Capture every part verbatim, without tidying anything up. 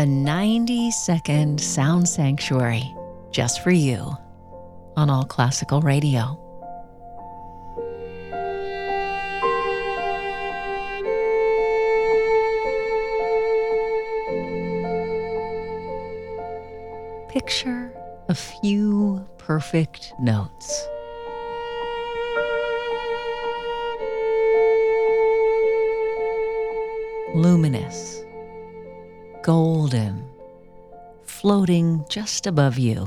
a ninety second sound sanctuary just for you on All Classical Radio. Picture a few perfect notes. Luminous, golden, floating just above you.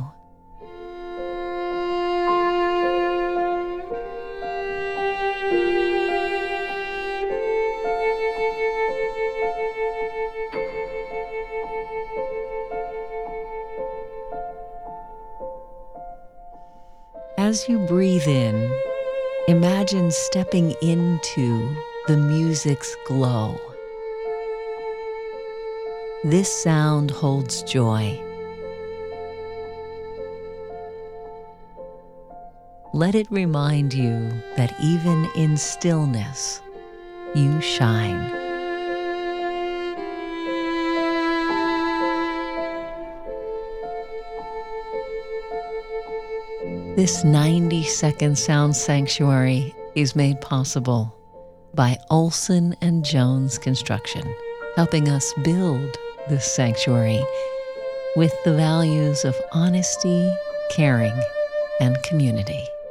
As you breathe in, imagine stepping into the music's glow. This sound holds joy. Let it remind you that even in stillness, you shine. This ninety second sound sanctuary is made possible by Olson and Jones Construction, helping us build this sanctuary with the values of honesty, caring, and community.